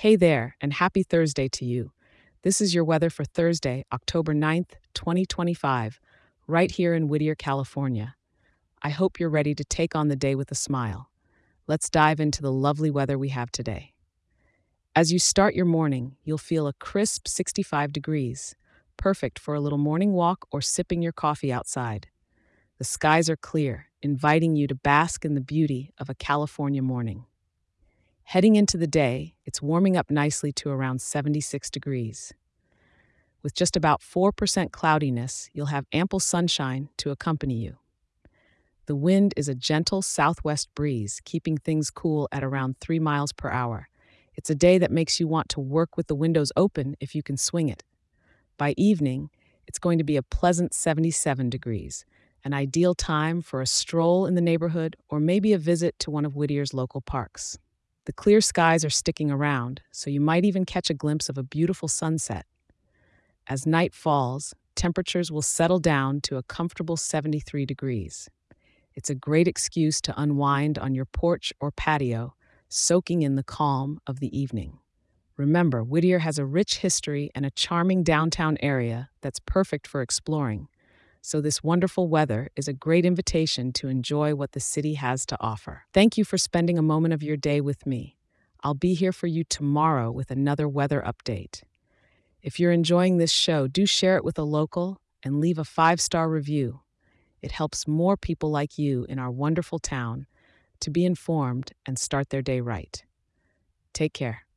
Hey there, and happy Thursday to you. This is your weather for Thursday, October 9th, 2025, right here in Whittier, California. I hope you're ready to take on the day with a smile. Let's dive into the lovely weather we have today. As you start your morning, you'll feel a crisp 65 degrees, perfect for a little morning walk or sipping your coffee outside. The skies are clear, inviting you to bask in the beauty of a California morning. Heading into the day, it's warming up nicely to around 76 degrees. With just about 4% cloudiness, you'll have ample sunshine to accompany you. The wind is a gentle southwest breeze, keeping things cool at around 3 miles per hour. It's a day that makes you want to work with the windows open if you can swing it. By evening, it's going to be a pleasant 77 degrees, an ideal time for a stroll in the neighborhood or maybe a visit to one of Whittier's local parks. The clear skies are sticking around, so you might even catch a glimpse of a beautiful sunset. As night falls, temperatures will settle down to a comfortable 73 degrees. It's a great excuse to unwind on your porch or patio, soaking in the calm of the evening. Remember, Whittier has a rich history and a charming downtown area that's perfect for exploring, so this wonderful weather is a great invitation to enjoy what the city has to offer. Thank you for spending a moment of your day with me. I'll be here for you tomorrow with another weather update. If you're enjoying this show, do share it with a local and leave a 5-star review. It helps more people like you in our wonderful town to be informed and start their day right. Take care.